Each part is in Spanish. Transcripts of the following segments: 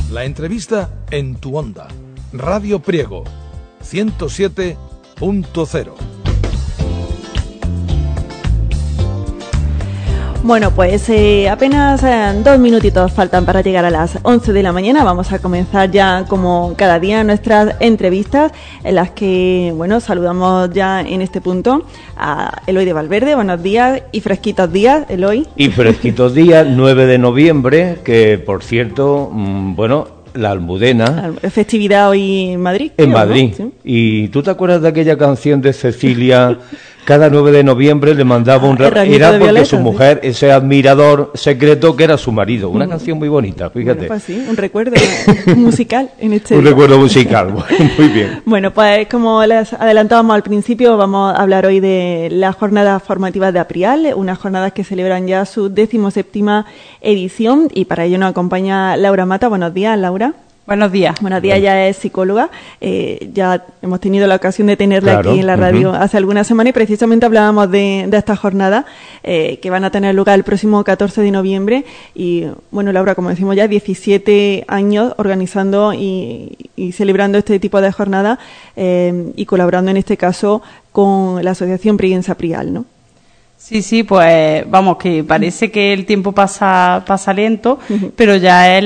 La entrevista en tu onda. Radio Priego 107.0. Bueno, pues apenas 2 minutitos faltan para llegar a las 11 de la mañana. Vamos a comenzar ya, como cada día, nuestras entrevistas, en las que, bueno, saludamos ya en este punto a Eloy de Valverde. Buenos días y fresquitos días, Eloy. Y fresquitos días, 9 de noviembre, que, por cierto, bueno, la Almudena. Festividad hoy en Madrid. En Madrid. ¿No? Sí. ¿Y tú te acuerdas de aquella canción de Cecilia? Cada 9 de noviembre le mandaba un era porque violeta, su mujer, ¿sí? Ese admirador secreto que era su marido. Una canción muy bonita, fíjate. Bueno, pues sí, un recuerdo musical en este un día. Recuerdo musical, muy bien. Bueno, pues como les adelantábamos al principio, vamos a hablar hoy de las jornadas formativas de Aprial, unas jornadas que celebran ya su 17ª edición, y para ello nos acompaña Laura Mata. Buenos días, Laura. Buenos días. Buenos días, ella es psicóloga. Ya hemos tenido la ocasión de tenerla aquí en la radio hace algunas semanas, y precisamente hablábamos de esta jornada que van a tener lugar el próximo 14 de noviembre. Y bueno, Laura, como decimos ya, 17 años organizando y celebrando este tipo de jornadas y colaborando en este caso con la Asociación Prieguense Aprial, ¿no? Sí, pues vamos, que parece que el tiempo pasa lento, pero ya es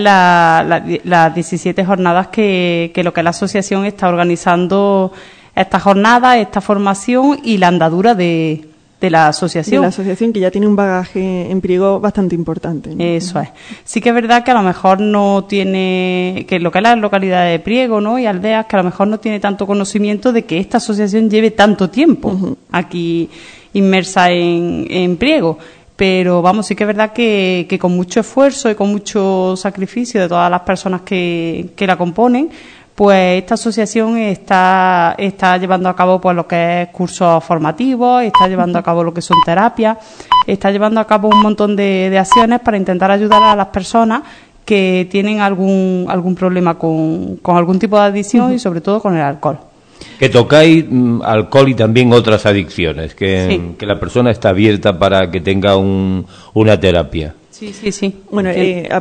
las 17 jornadas que lo que la asociación está organizando, esta jornada, esta formación y la andadura de la asociación. De la asociación, que ya tiene un bagaje en Priego bastante importante, ¿no? Eso es. Sí que es verdad que a lo mejor no tiene, que lo que es la localidad de Priego, ¿no?, y aldeas, que a lo mejor no tiene tanto conocimiento de que esta asociación lleve tanto tiempo aquí inmersa en Priego. Pero vamos, sí que es verdad que con mucho esfuerzo y con mucho sacrificio de todas las personas que la componen, pues esta asociación está llevando a cabo pues lo que es cursos formativos, está llevando a cabo lo que son terapias, está llevando a cabo un montón de acciones para intentar ayudar a las personas que tienen algún problema con algún tipo de adicción y sobre todo con el alcohol. Que tocáis alcohol y también otras adicciones, que la persona está abierta para que tenga una terapia. Sí. Bueno,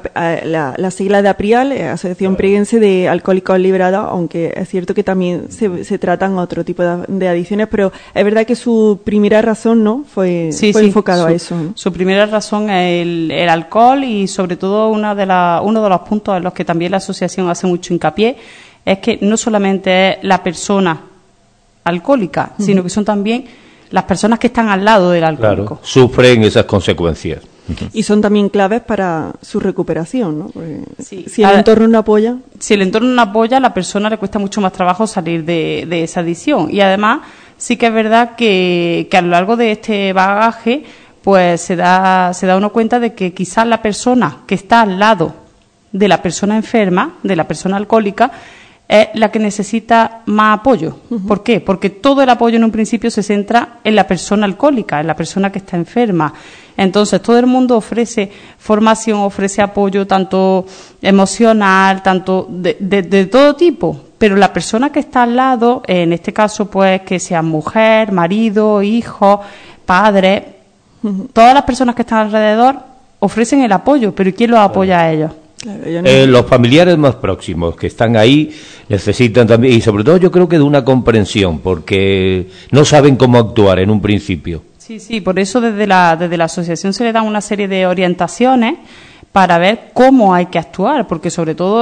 la sigla de Aprial, Asociación Prieguense de Alcohólicos Liberados, aunque es cierto que también se tratan otro tipo de adicciones, pero es verdad que su primera razón, ¿no?, fue enfocado a eso, ¿no? Su primera razón es el alcohol, y sobre todo uno de los puntos en los que también la asociación hace mucho hincapié es que no solamente es la persona alcohólica, sino que son también las personas que están al lado del alcohólico. Claro, sufren esas consecuencias. Y son también claves para su recuperación, ¿no? Porque si el entorno no apoya... Si el entorno no apoya, a la persona le cuesta mucho más trabajo salir de esa adicción. Y además, sí que es verdad que a lo largo de este bagaje, pues se da uno cuenta de que quizás la persona que está al lado de la persona enferma, de la persona alcohólica, es la que necesita más apoyo. ¿Por qué? Porque todo el apoyo en un principio se centra en la persona alcohólica, en la persona que está enferma. Entonces, todo el mundo ofrece formación, ofrece apoyo, tanto emocional, tanto de todo tipo. Pero la persona que está al lado, en este caso, pues, que sea mujer, marido, hijo, padre, todas las personas que están alrededor ofrecen el apoyo, pero ¿quién los apoya a ellos? Claro, los familiares más próximos que están ahí necesitan también, y sobre todo yo creo que de una comprensión, porque no saben cómo actuar en un principio. Sí, por eso desde la asociación se le dan una serie de orientaciones para ver cómo hay que actuar, porque sobre todo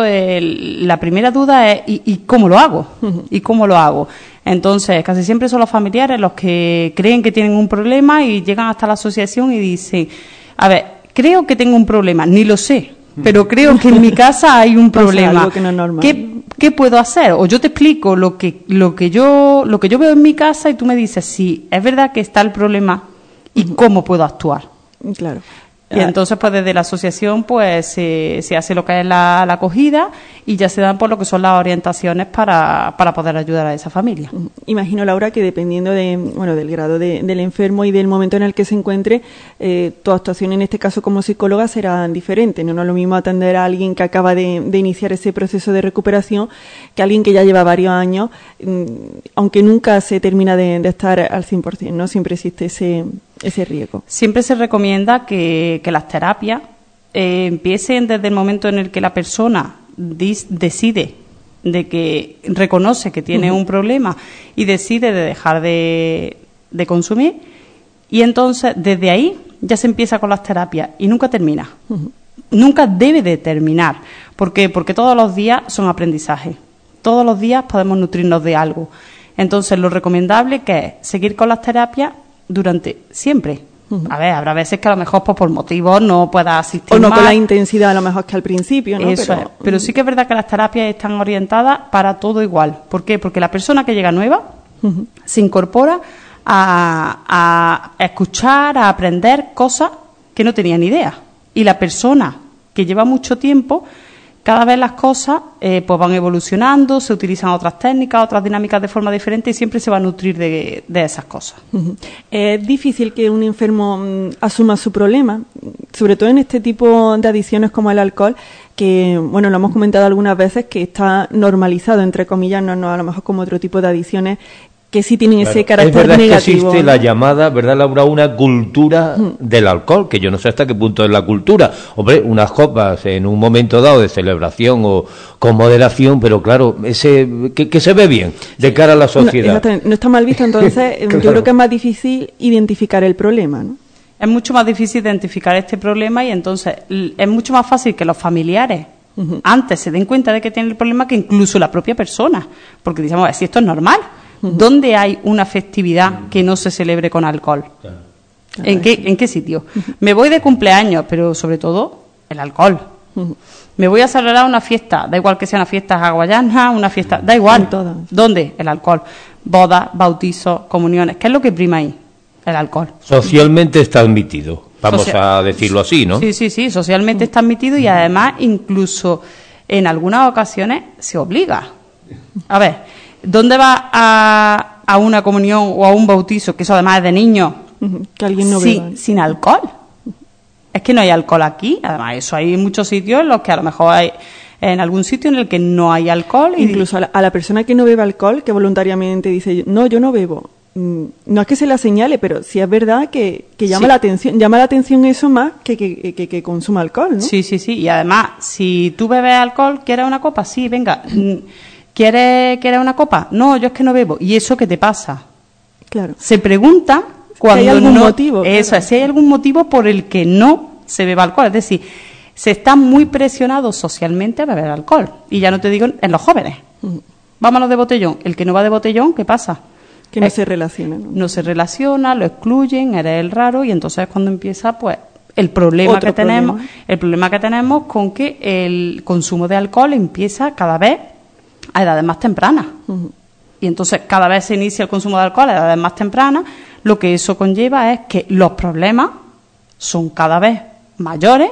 la primera duda es ¿y cómo lo hago? ¿Y cómo lo hago? Entonces, casi siempre son los familiares los que creen que tienen un problema y llegan hasta la asociación y dicen, a ver, creo que tengo un problema, ni lo sé, pero creo que en mi casa hay un problema. Algo que no es normal. ¿Qué puedo hacer? O yo te explico lo que yo veo en mi casa y tú me dices si es verdad que está el problema y cómo puedo actuar. Claro. Y entonces, pues desde la asociación, pues se hace lo que es la acogida y ya se dan por lo que son las orientaciones para poder ayudar a esa familia. Imagino, Laura, que dependiendo del grado del enfermo y del momento en el que se encuentre, tu actuación en este caso como psicóloga será diferente. No es lo mismo atender a alguien que acaba de iniciar ese proceso de recuperación que a alguien que ya lleva varios años, aunque nunca se termina de estar al 100%, ¿no? Siempre existe ese riesgo. Siempre se recomienda que las terapias empiecen desde el momento en el que la persona decide de que reconoce que tiene un problema y decide de dejar de consumir, y entonces desde ahí ya se empieza con las terapias y nunca termina. Nunca debe de terminar. ¿Por qué? Porque todos los días son aprendizaje. Todos los días podemos nutrirnos de algo. Entonces, lo recomendable que es seguir con las terapias durante siempre. A ver, habrá veces que a lo mejor pues, por motivos no pueda asistir o no más. Con la intensidad a lo mejor que al principio, ¿no? Pero sí que es verdad que las terapias están orientadas para todo igual. ¿Por qué? Porque la persona que llega nueva se incorpora a escuchar, a aprender cosas que no tenía ni idea. Y la persona que lleva mucho tiempo, cada vez las cosas pues van evolucionando, se utilizan otras técnicas, otras dinámicas de forma diferente y siempre se va a nutrir de esas cosas. Es difícil que un enfermo asuma su problema, sobre todo en este tipo de adicciones como el alcohol, que, bueno, lo hemos comentado algunas veces, que está normalizado, entre comillas, no a lo mejor como otro tipo de adicciones, que sí tienen ese carácter negativo. Es verdad que existe la llamada, ¿verdad, Laura?, una cultura del alcohol, que yo no sé hasta qué punto es la cultura. Hombre, unas copas en un momento dado de celebración o con moderación, pero claro, que se ve bien de cara a la sociedad. No está mal visto, entonces claro. Yo creo que es más difícil identificar el problema, ¿no? Es mucho más difícil identificar este problema y entonces es mucho más fácil que los familiares antes se den cuenta de que tienen el problema que incluso la propia persona, porque decimos, si esto es normal. ¿Dónde hay una festividad que no se celebre con alcohol? Claro. ¿En qué sitio? Me voy de cumpleaños, pero sobre todo el alcohol. Me voy a celebrar una fiesta, da igual que sea una fiesta hawaiana, una fiesta, da igual. ¿Dónde? El alcohol. Bodas, bautizos, comuniones. ¿Qué es lo que prima ahí? El alcohol. Socialmente está admitido, vamos a decirlo así, ¿no? Sí, socialmente está admitido y además incluso en algunas ocasiones se obliga. A ver, ¿dónde va a una comunión o a un bautizo, que eso además es de niños, que alguien no beba, sin alcohol? Es que no hay alcohol aquí. Además, eso hay muchos sitios en los que a lo mejor hay en algún sitio en el que no hay alcohol. Incluso a la persona que no bebe alcohol, que voluntariamente dice, no, yo no bebo, no es que se la señale, pero sí es verdad que llama la atención eso más que consuma alcohol, ¿no? Sí, y además, si tú bebes alcohol, ¿quieres una copa? Sí, venga. ¿Quieres una copa? No, yo es que no bebo. ¿Y eso qué te pasa? Claro. Se pregunta cuando si hay algún motivo. Eso, claro. Si hay algún motivo por el que no se beba alcohol. Es decir, se está muy presionado socialmente a beber alcohol. Y ya no te digo en los jóvenes. Vámonos de botellón. El que no va de botellón, ¿qué pasa? Que no se relaciona. No se relaciona, lo excluyen, eres el raro y entonces es cuando empieza pues el problema que tenemos con que el consumo de alcohol empieza cada vez a edades más tempranas. Y entonces cada vez se inicia el consumo de alcohol a edades más tempranas, lo que eso conlleva es que los problemas son cada vez mayores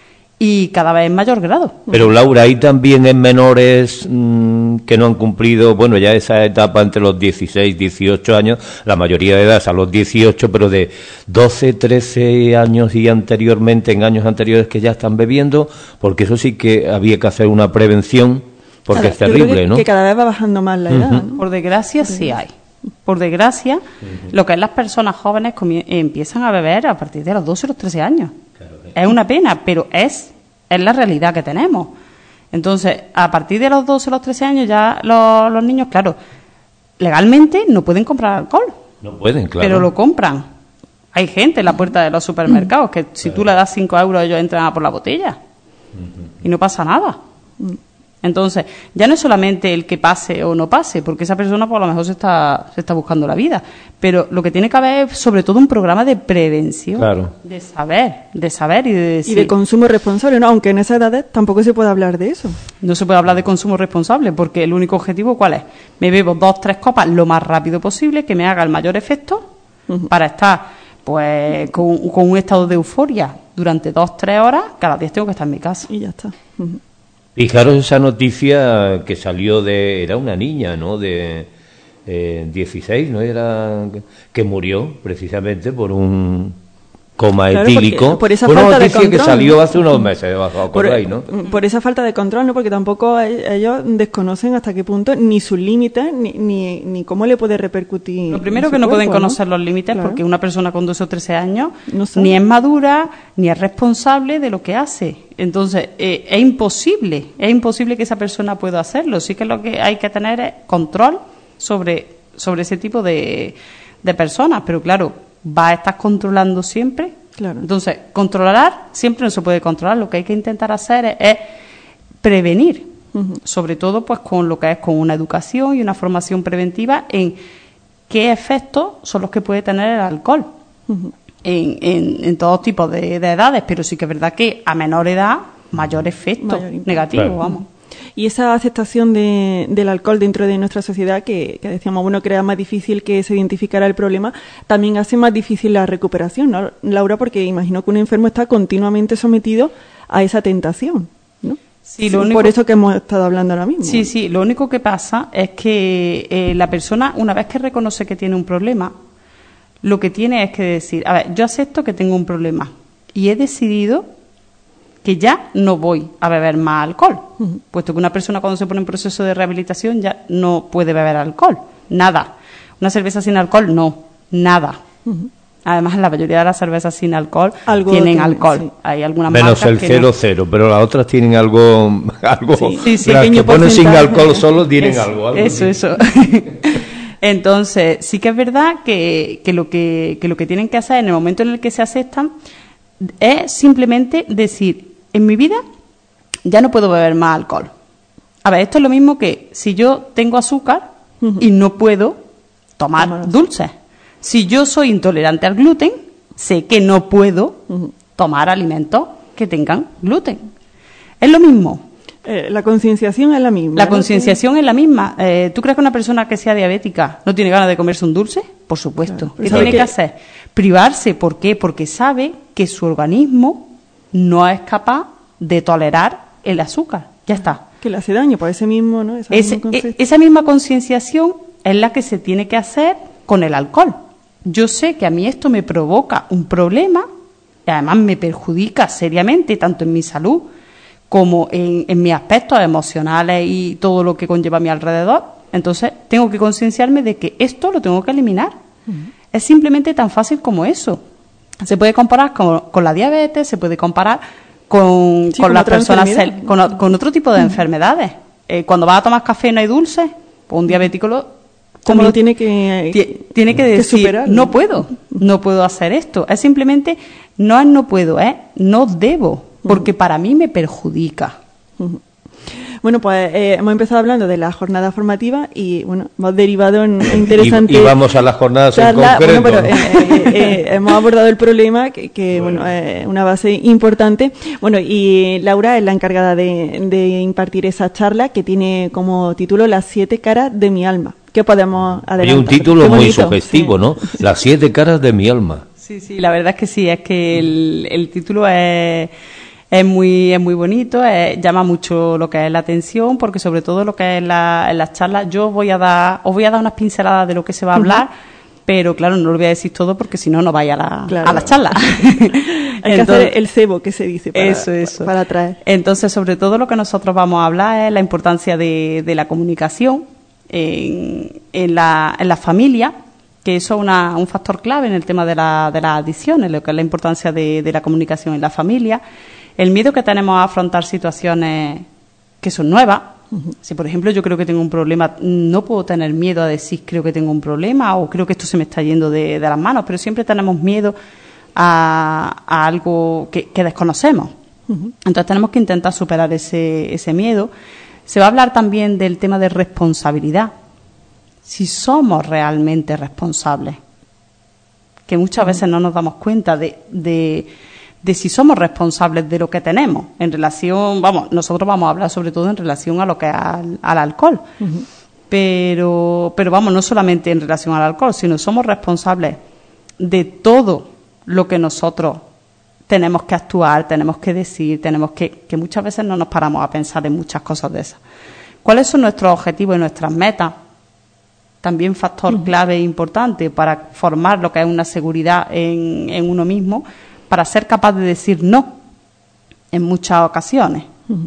y cada vez en mayor grado. Pero Laura, hay también en menores que no han cumplido, bueno, ya esa etapa entre los 16, 18 años, la mayoría de edad es a los 18, pero de 12, 13 años y anteriormente, en años anteriores que ya están bebiendo, porque eso sí que había que hacer una prevención, porque es terrible, ¿no? Que cada vez va bajando más la edad, ¿no? Por desgracia sí hay. Por desgracia, lo que es las personas jóvenes empiezan a beber a partir de los 12 o los 13 años. Claro. Es una pena, pero es la realidad que tenemos. Entonces, a partir de los 12 o los 13 años ya los niños, claro, legalmente no pueden comprar alcohol. No pueden, claro. Pero lo compran. Hay gente en la puerta de los supermercados que si tú le das 5 euros ellos entran a por la botella. Y no pasa nada. Entonces, ya no es solamente el que pase o no pase, porque esa persona por lo mejor se está buscando la vida, pero lo que tiene que haber es sobre todo un programa de prevención, claro. de saber y de decir. Y de consumo responsable, ¿no? Aunque en esas edades tampoco se puede hablar de eso. No se puede hablar de consumo responsable, porque el único objetivo, ¿cuál es? Me bebo 2, 3 copas lo más rápido posible, que me haga el mayor efecto, para estar pues con un estado de euforia durante 2, 3 horas, cada día tengo que estar en mi casa. Y ya está. Fijaros esa noticia que salió era una niña, ¿no? De 16, ¿no? Era que murió precisamente por un coma etílico. Por esa falta de control, que salió hace unos meses, ¿acordáis, no? Por esa falta de control, ¿no? Porque tampoco ellos desconocen hasta qué punto ni sus límites ni cómo le puede repercutir. Lo primero que no pueden conocer los límites, claro. Porque una persona con 12 o 13 años ni es madura ni es responsable de lo que hace. Entonces, es imposible que esa persona pueda hacerlo. Sí que lo que hay que tener es control sobre ese tipo de personas, pero claro, va a estar controlando siempre. Claro. Entonces, controlar siempre no se puede controlar. Lo que hay que intentar hacer es prevenir, sobre todo pues con lo que es con una educación y una formación preventiva en qué efectos son los que puede tener el alcohol en todos tipos de edades, pero sí que es verdad que a menor edad mayor efecto negativo, claro. Vamos. Y esa aceptación del alcohol dentro de nuestra sociedad, que decíamos, bueno, que era más difícil que se identificara el problema, también hace más difícil la recuperación, ¿no, Laura? Porque imagino que un enfermo está continuamente sometido a esa tentación, ¿no? Sí, por eso que hemos estado hablando ahora mismo. Sí, lo único que pasa es que la persona, una vez que reconoce que tiene un problema, lo que tiene es que decir, a ver, yo acepto que tengo un problema y he decidido que ya no voy a beber más alcohol, puesto que una persona cuando se pone en proceso de rehabilitación ya no puede beber alcohol, nada. Una cerveza sin alcohol, no, nada. Además, la mayoría de las cervezas sin alcohol tienen alcohol. Sí. Hay algunas menos marcas el 0,0, no. Pero las otras tienen algo sí, las que ponen sin alcohol solo tienen algo. Eso. Entonces, sí que es verdad que lo que tienen que hacer en el momento en el que se aceptan es simplemente decir, en mi vida ya no puedo beber más alcohol. A ver, esto es lo mismo que si yo tengo azúcar y no puedo tomar dulces. Si yo soy intolerante al gluten, sé que no puedo tomar alimentos que tengan gluten. Es lo mismo. La concienciación es la misma. La concienciación es la misma. ¿Tú crees que una persona que sea diabética no tiene ganas de comerse un dulce? Por supuesto. Claro. ¿Qué tiene que hacer? Privarse. ¿Por qué? Porque sabe que su organismo no es capaz de tolerar el azúcar. Ya está. Que le hace daño, por ese mismo, ¿no? Esa misma concienciación es la que se tiene que hacer con el alcohol. Yo sé que a mí esto me provoca un problema y además me perjudica seriamente, tanto en mi salud como en mis aspectos emocionales y todo lo que conlleva a mi alrededor. Entonces, tengo que concienciarme de que esto lo tengo que eliminar. Es simplemente tan fácil como eso. Se puede comparar con la diabetes, se puede comparar con las personas, con otro tipo de enfermedades. Cuando vas a tomar café no hay dulce, pues un diabético ¿cómo lo tiene que decir, superar? No puedo hacer esto. Es simplemente, no puedo, no debo, porque para mí me perjudica. Bueno, pues hemos empezado hablando de la jornada formativa y, bueno, hemos derivado en interesante... Y vamos a las jornadas en concreto. Bueno, pero hemos abordado el problema, que bueno, es una base importante. Bueno, y Laura es la encargada de impartir esa charla que tiene como título Las 7 caras de mi alma. ¿Qué podemos adelantar? Hay un título muy sugestivo, ¿no? Las 7 caras de mi alma. Sí, la verdad es que sí, es que el título es muy bonito, llama mucho lo que es la atención, porque sobre todo lo que es en las charlas, os voy a dar unas pinceladas de lo que se va a hablar, pero claro, no lo voy a decir todo porque si no, no vaya a las charlas. Hay que hacer el cebo que se dice para atraer. Entonces, sobre todo lo que nosotros vamos a hablar es la importancia de la comunicación en la familia, que eso es un factor clave en el tema de las adicciones, lo que es la importancia de la comunicación en la familia, el miedo que tenemos a afrontar situaciones que son nuevas. Si, por ejemplo, yo creo que tengo un problema, no puedo tener miedo a decir creo que tengo un problema o creo que esto se me está yendo de las manos, pero siempre tenemos miedo a algo que desconocemos. Entonces tenemos que intentar superar ese miedo. Se va a hablar también del tema de responsabilidad. Si somos realmente responsables, que muchas veces no nos damos cuenta de si somos responsables de lo que tenemos en relación, nosotros vamos a hablar sobre todo en relación a lo que es al alcohol, pero vamos, no solamente en relación al alcohol, sino somos responsables de todo lo que nosotros tenemos que actuar, tenemos que decir, que muchas veces no nos paramos a pensar en muchas cosas de esas. ¿Cuáles son nuestros objetivos y nuestras metas? También factor clave e importante para formar lo que es una seguridad en uno mismo, para ser capaz de decir no en muchas ocasiones.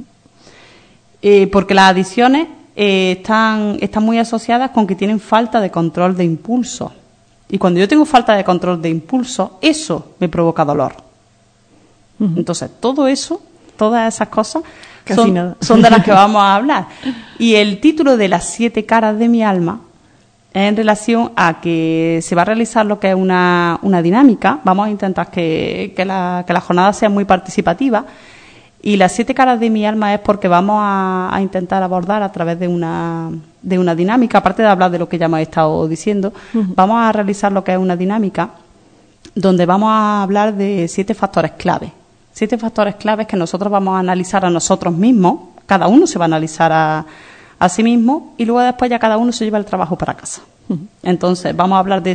Porque las adicciones están muy asociadas con que tienen falta de control de impulso. Y cuando yo tengo falta de control de impulso, eso me provoca dolor. Entonces, todo eso todas esas cosas son de las que vamos a hablar. Y el título de las 7 caras de mi alma es en relación a que se va a realizar lo que es una dinámica. Vamos a intentar que la jornada sea muy participativa. Y las 7 caras de mi alma es porque vamos a intentar abordar a través de una dinámica, aparte de hablar de lo que ya hemos estado diciendo, vamos a realizar lo que es una dinámica donde vamos a hablar de 7 factores clave. 7 factores claves que nosotros vamos a analizar a nosotros mismos, cada uno se va a analizar a sí mismo y luego después ya cada uno se lleva el trabajo para casa. Entonces vamos a hablar de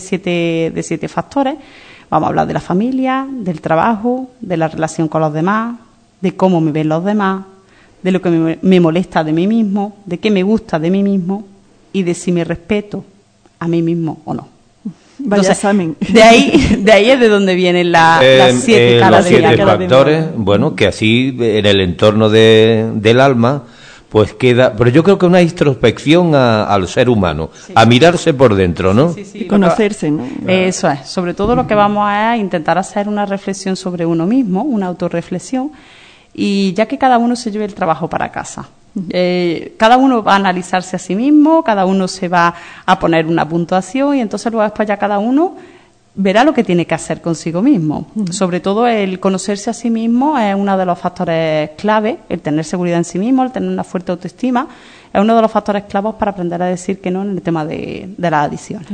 7 factores, vamos a hablar de la familia, del trabajo, de la relación con los demás, de cómo me ven los demás, de lo que me molesta de mí mismo, de qué me gusta de mí mismo y de si me respeto a mí mismo o no. Vaya examen. De ahí es de donde vienen las 7 caras de mi alma. Los 7 factores, bueno, que así en el entorno del alma pues queda, pero yo creo que una introspección al ser humano, a mirarse por dentro, ¿no? Sí, y conocerse, ¿no? Eso es, sobre todo lo que vamos a intentar hacer una reflexión sobre uno mismo, una autorreflexión, y ya que cada uno se lleve el trabajo para casa. Cada uno va a analizarse a sí mismo, cada uno se va a poner una puntuación y entonces luego después ya cada uno verá lo que tiene que hacer consigo mismo. Sobre todo el conocerse a sí mismo es uno de los factores clave, el tener seguridad en sí mismo, el tener una fuerte autoestima, es uno de los factores clavos para aprender a decir que no en el tema de las adicciones.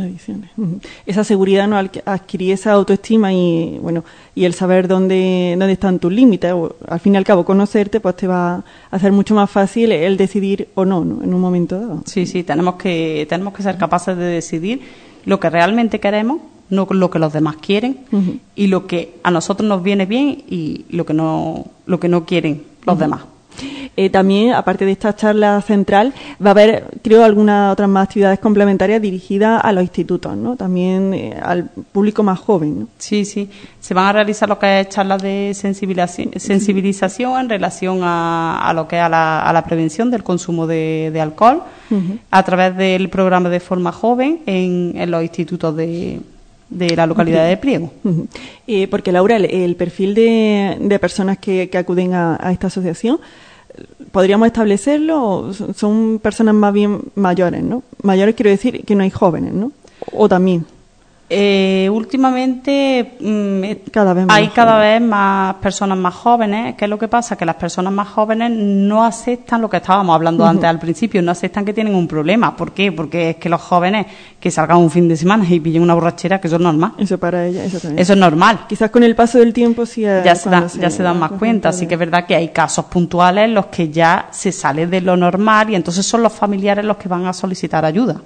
Esa seguridad, ¿no? Al adquirir esa autoestima y bueno, y el saber dónde están tus límites, o, al fin y al cabo conocerte, pues te va a hacer mucho más fácil el decidir o no, ¿no? En un momento dado. Sí, tenemos que ser capaces de decidir lo que realmente queremos, no lo que los demás quieren, y lo que a nosotros nos viene bien y lo que no quieren los demás. También, aparte de esta charla central, va a haber, creo, algunas otras más actividades complementarias dirigidas a los institutos, ¿no? También al público más joven, ¿no? Sí. Se van a realizar lo que es charlas de sensibilización en relación a lo que es a la prevención del consumo de alcohol, a través del programa de forma joven en los institutos de la localidad de Priego. Porque, Laura, el perfil de personas que acuden a esta asociación, ¿podríamos establecerlo? Son personas más bien mayores, ¿no? Mayores quiero decir que no hay jóvenes, ¿no? O también. Últimamente hay cada vez más personas más jóvenes. ¿Qué es lo que pasa? Que las personas más jóvenes no aceptan lo que estábamos hablando antes al principio, no aceptan que tienen un problema. ¿Por qué? Porque es que los jóvenes que salgan un fin de semana y pillen una borrachera, que eso es normal. Eso para ella, eso también. Eso es normal. Quizás con el paso del tiempo sí ya se dan más cuenta. Así que es verdad que hay casos puntuales en los que ya se sale de lo normal y entonces son los familiares los que van a solicitar ayuda.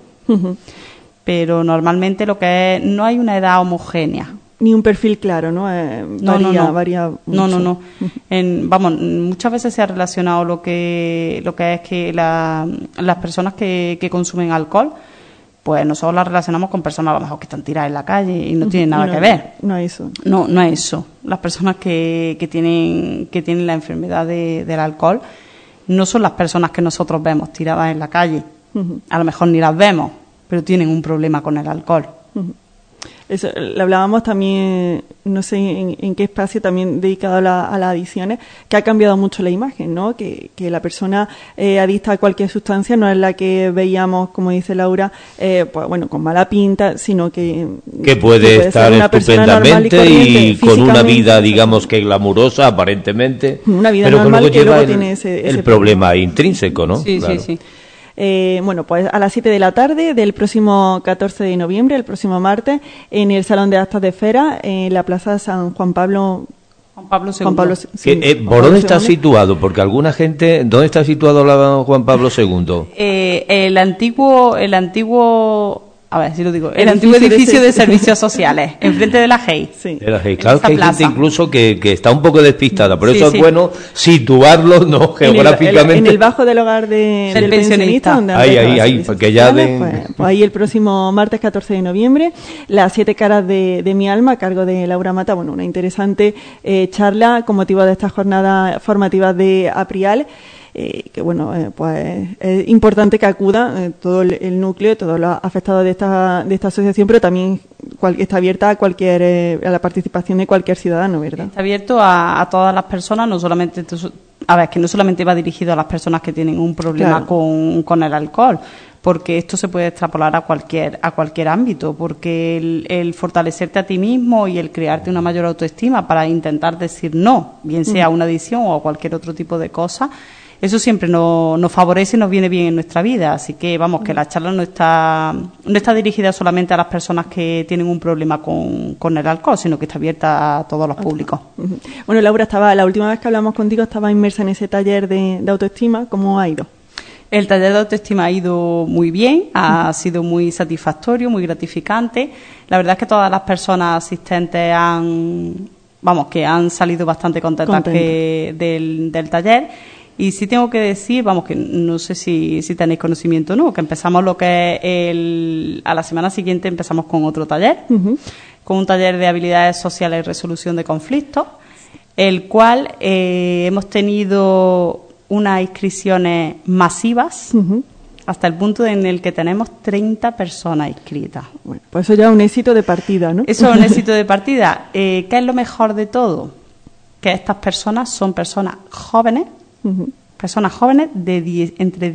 Pero normalmente lo que es, no hay una edad homogénea. Ni un perfil claro, ¿no? Varía mucho. No. Muchas veces se ha relacionado lo que es que las personas que consumen alcohol, pues nosotros las relacionamos con personas a lo mejor que están tiradas en la calle y no tienen nada que ver. No es eso. No es eso. Las personas que tienen la enfermedad del alcohol no son las personas que nosotros vemos tiradas en la calle. A lo mejor ni las vemos, pero tienen un problema con el alcohol. Eso, le hablábamos también, no sé en qué espacio, también dedicado a las adicciones, que ha cambiado mucho la imagen, ¿no? Que la persona adicta a cualquier sustancia no es la que veíamos, como dice Laura, pues bueno, con mala pinta, sino que puede estar estupendamente y con una vida, digamos que glamurosa, aparentemente, una vida pero normal que luego lleva tiene ese problema intrínseco, ¿no? Sí, claro. sí. Bueno, pues a las 7 de la tarde del próximo 14 de noviembre, el próximo martes, en el Salón de Actas de Fera, en la Plaza San Juan Pablo II. ¿Por dónde está situado? Porque alguna gente... ¿Dónde está situado la Juan Pablo II? El antiguo... A ver, si lo digo. El antiguo edificio de servicios sociales, enfrente de la GEI. Sí. De la GEI. Claro que hay gente incluso que está un poco despistada. Por eso es bueno situarlo, ¿no? Geográficamente. En el bajo del hogar del pensionista. Donde ahí, porque ya pues ahí el próximo martes 14 de noviembre, las 7 caras de mi alma, a cargo de Laura Mata. Bueno, una interesante charla con motivo de estas jornadas formativas de APRIAL. Que bueno, pues es importante que acuda todo el núcleo, todos los afectados de esta asociación, pero también está abierta a la participación de cualquier ciudadano, ¿verdad? Está abierto a todas las personas, no solamente a ver, que no solamente va dirigido a las personas que tienen un problema con el alcohol, porque esto se puede extrapolar a cualquier ámbito, porque el fortalecerte a ti mismo y el crearte una mayor autoestima para intentar decir no, bien sea a una adicción o a cualquier otro tipo de cosa, eso siempre nos favorece y nos viene bien en nuestra vida. Así que, vamos, que la charla no está dirigida solamente a las personas que tienen un problema con el alcohol, sino que está abierta a todos los públicos. Bueno, Laura, la última vez que hablamos contigo estaba inmersa en ese taller de autoestima. ¿Cómo ha ido? El taller de autoestima ha ido muy bien, ha sido muy satisfactorio, muy gratificante. La verdad es que todas las personas asistentes han salido bastante contentas del taller. Y sí tengo que decir, que no sé si tenéis conocimiento o no, que empezamos a la semana siguiente empezamos con otro taller, con un taller de habilidades sociales y resolución de conflictos, el cual hemos tenido unas inscripciones masivas hasta el punto en el que tenemos 30 personas inscritas. Bueno, pues eso ya es un éxito de partida, ¿no? Eso es un éxito de partida. ¿Qué es lo mejor de todo? Que estas personas son personas jóvenes, entre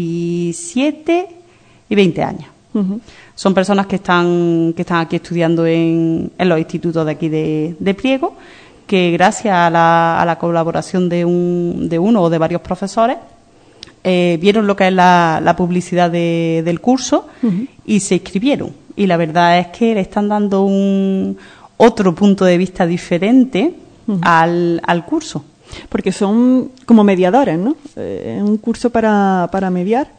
17 y 20 años. Son personas que están aquí estudiando en los institutos de aquí de Priego, que gracias a la colaboración de uno o de varios profesores vieron lo que es la publicidad del curso y se inscribieron. Y la verdad es que le están dando otro punto de vista diferente al curso. Porque son como mediadores, ¿no? Un curso para mediar.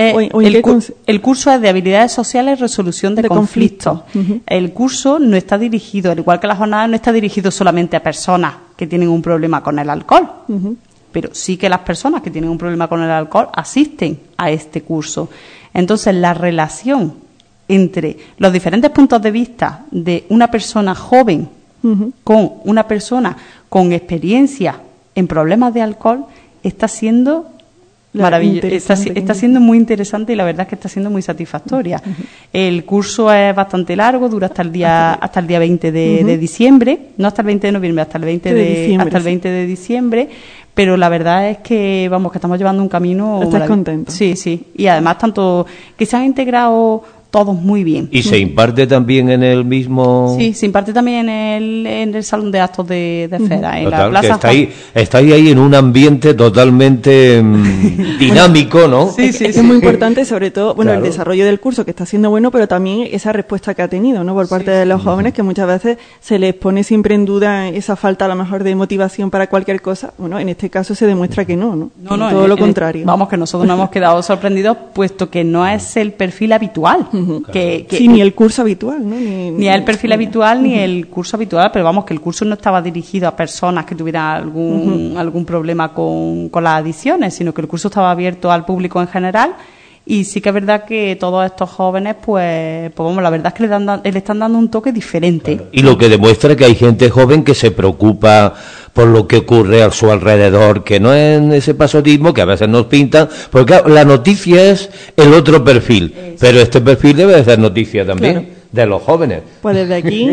El curso es de habilidades sociales y resolución de conflictos. El curso no está dirigido, al igual que la jornada, no está dirigido solamente a personas que tienen un problema con el alcohol. Pero sí que las personas que tienen un problema con el alcohol asisten a este curso. Entonces, la relación entre los diferentes puntos de vista de una persona joven con una persona con experiencia en problemas de alcohol está siendo maravilloso, está siendo muy interesante y la verdad es que está siendo muy satisfactoria. El curso es bastante largo, dura hasta el día 20 de diciembre, no hasta el 20 de noviembre, hasta el 20 de diciembre, pero la verdad es que que estamos llevando un camino. ¿Estás contento? Sí, y además tanto que se han integrado todos muy bien. ¿Y se imparte también en el mismo...? Sí, se imparte también en el salón de actos de Fera, en la plaza. Estáis ahí en un ambiente totalmente dinámico, ¿no? Sí. Es muy importante, sobre todo, el desarrollo del curso, que está siendo bueno, pero también esa respuesta que ha tenido, ¿no? Por parte de los jóvenes, que muchas veces se les pone siempre en duda esa falta, a lo mejor, de motivación para cualquier cosa. Bueno, en este caso se demuestra que no. Todo lo contrario. Que nosotros nos hemos quedado sorprendidos, puesto que no es el perfil habitual. Ni el curso habitual, ¿no? Ni el perfil habitual ni el curso habitual, pero que el curso no estaba dirigido a personas que tuvieran algún problema con las adicciones, sino que el curso estaba abierto al público en general. Y sí que es verdad que todos estos jóvenes, la verdad es que le están dando un toque diferente. Claro. Y lo que demuestra que hay gente joven que se preocupa por lo que ocurre a su alrededor, que no es ese pasotismo que a veces nos pintan, porque claro, la noticia es el otro perfil, pero este perfil debe de ser noticia también de los jóvenes. Pues desde aquí,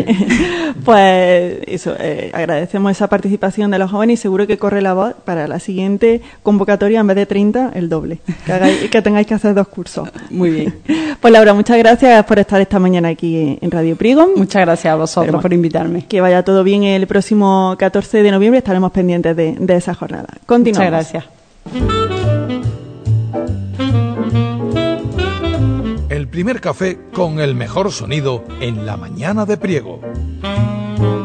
agradecemos esa participación de los jóvenes y seguro que corre la voz para la siguiente convocatoria, en vez de 30, el doble, que tengáis que hacer 2 cursos. Muy bien. Pues Laura, muchas gracias por estar esta mañana aquí en Radio Priego. Muchas gracias a vosotros por invitarme. Que vaya todo bien el próximo 14 de noviembre, estaremos pendientes de esa jornada. Continuamos. Muchas gracias. El primer café con el mejor sonido en la mañana de Priego.